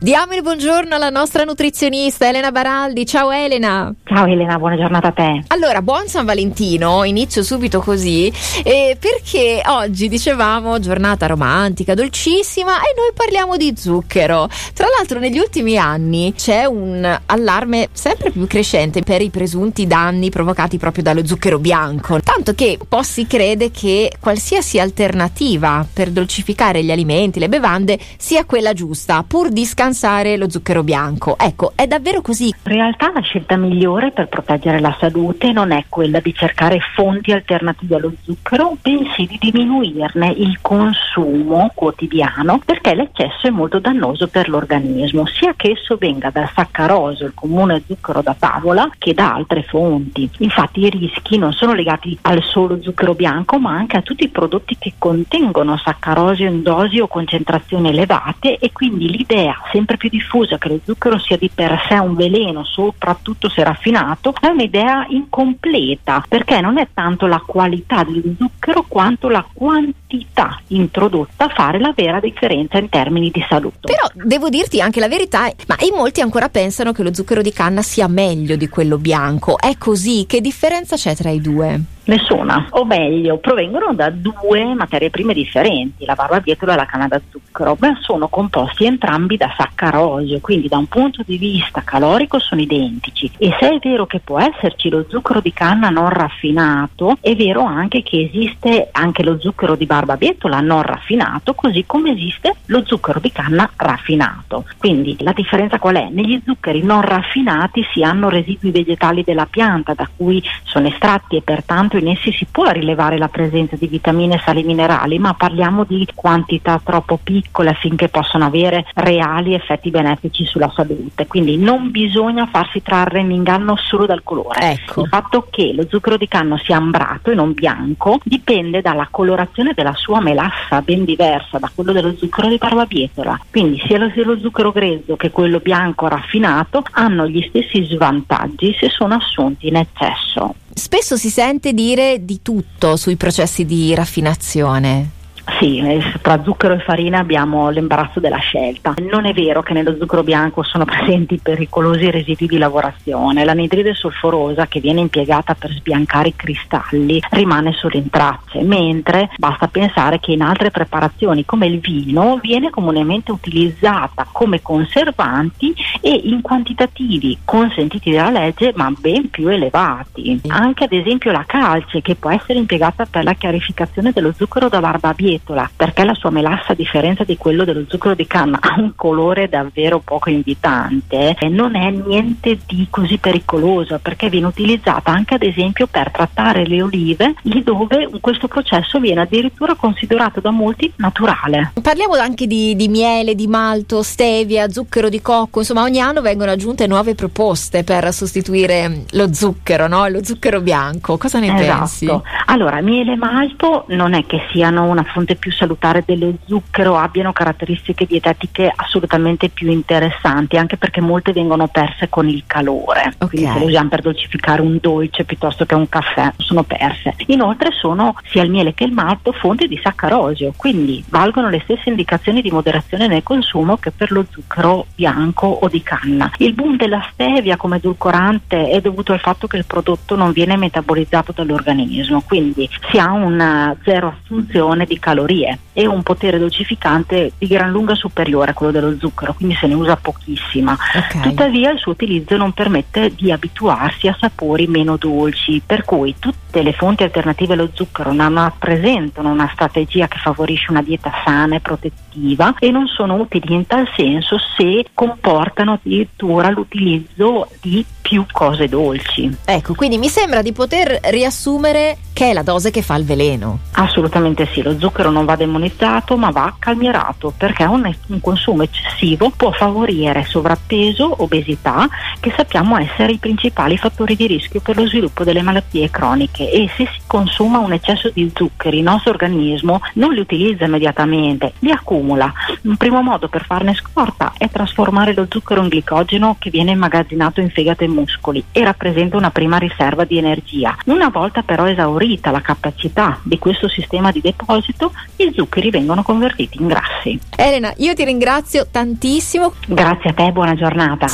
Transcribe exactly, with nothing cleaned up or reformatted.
Diamo il buongiorno alla nostra nutrizionista Elena Baraldi. Ciao Elena. Ciao Elena, buona giornata a te. Allora, buon San Valentino, inizio subito così, eh, perché oggi dicevamo giornata romantica, dolcissima, e noi parliamo di zucchero. Tra l'altro negli ultimi anni c'è un allarme sempre più crescente per i presunti danni provocati proprio dallo zucchero bianco, tanto che un po' si crede che qualsiasi alternativa per dolcificare gli alimenti, le bevande, sia quella giusta, pur di scansare lo zucchero bianco. Ecco, è davvero così? In realtà la scelta migliore per proteggere la salute non è quella di cercare fonti alternative allo zucchero, bensì di diminuirne il consumo quotidiano, perché l'eccesso è molto dannoso per l'organismo, sia che esso venga dal saccarosio, il comune zucchero da tavola, che da altre fonti. Infatti i rischi non sono legati al solo zucchero bianco, ma anche a tutti i prodotti che contengono saccarosio in dosi o concentrazioni elevate, e quindi l'idea sempre più diffusa che lo zucchero sia di per sé un veleno, soprattutto se raffinato, è un'idea incompleta, perché non è tanto la qualità dello zucchero quanto la quantità introdotta a fare la vera differenza in termini di salute. Però devo dirti anche la verità, ma in molti ancora pensano che lo zucchero di canna sia meglio di quello bianco. È così? Che differenza c'è tra i due? Nessuna, o meglio, provengono da due materie prime differenti, la barbabietola e la canna da zucchero, ma sono composti entrambi da saccarosio, quindi da un punto di vista calorico sono identici. E se è vero che può esserci lo zucchero di canna non raffinato, è vero anche che esiste anche lo zucchero di barbabietola non raffinato, così come esiste lo zucchero di canna raffinato. Quindi la differenza qual è? Negli zuccheri non raffinati si hanno residui vegetali della pianta da cui sono estratti, e pertanto in essi si può rilevare la presenza di vitamine, sali minerali, ma parliamo di quantità troppo piccole affinché possano avere reali effetti benefici sulla salute. Quindi non bisogna farsi trarre in inganno solo dal colore. Ecco. Il fatto che lo zucchero di canna sia ambrato e non bianco dipende dalla colorazione della sua melassa, ben diversa da quello dello zucchero di barbabietola. Quindi sia lo, sia lo zucchero grezzo che quello bianco raffinato hanno gli stessi svantaggi se sono assunti in eccesso. Spesso si sente dire di tutto sui processi di raffinazione. Sì, tra zucchero e farina abbiamo l'imbarazzo della scelta. Non è vero che nello zucchero bianco sono presenti pericolosi residui di lavorazione. L'anidride solforosa, che viene impiegata per sbiancare i cristalli, rimane solo in tracce, mentre basta pensare che in altre preparazioni come il vino viene comunemente utilizzata come conservanti e in quantitativi consentiti dalla legge, ma ben più elevati. Anche ad esempio la calce, che può essere impiegata per la chiarificazione dello zucchero da barbabietola, perché la sua melassa, a differenza di quello dello zucchero di canna, ha un colore davvero poco invitante, e non è niente di così pericoloso, perché viene utilizzata anche ad esempio per trattare le olive, lì dove questo processo viene addirittura considerato da molti naturale. Parliamo anche di, di miele, di malto, stevia, zucchero di cocco, insomma ogni anno vengono aggiunte nuove proposte per sostituire lo zucchero, no? Lo zucchero bianco. Cosa ne esatto. pensi? Allora, miele e malto non è che siano una fonte più salutare dello zucchero, abbiano caratteristiche dietetiche assolutamente più interessanti, anche perché molte vengono perse con il calore. Okay. Quindi se le usiamo per dolcificare un dolce piuttosto che un caffè, sono perse. Inoltre sono sia il miele che il malto fonti di saccarosio, quindi valgono le stesse indicazioni di moderazione nel consumo che per lo zucchero bianco o di canna. Il boom della stevia come edulcorante è dovuto al fatto che il prodotto non viene metabolizzato dall'organismo, quindi si ha una zero assunzione di calorie e un potere dolcificante di gran lunga superiore a quello dello zucchero, quindi se ne usa pochissima. Okay. Tuttavia il suo utilizzo non permette di abituarsi a sapori meno dolci, per cui tutte le fonti alternative allo zucchero non rappresentano una strategia che favorisce una dieta sana e protettiva, e non sono utili in tal senso se comportano addirittura l'utilizzo di più cose dolci. Ecco, quindi mi sembra di poter riassumere che è la dose che fa il veleno. Assolutamente sì, lo zucchero non va demonizzato ma va calmierato, perché un, un consumo eccessivo può favorire sovrappeso, obesità, che sappiamo essere i principali fattori di rischio per lo sviluppo delle malattie croniche, e se si consuma un eccesso di zuccheri il nostro organismo non li utilizza immediatamente, li accumula. Un primo modo per farne scorta è trasformare lo zucchero in glicogeno, che viene immagazzinato in fegato e muscoli e rappresenta una prima riserva di energia. Una volta però esaurito esaurita la capacità di questo sistema di deposito, i zuccheri vengono convertiti in grassi. Elena, io ti ringrazio tantissimo. Grazie a te, buona giornata.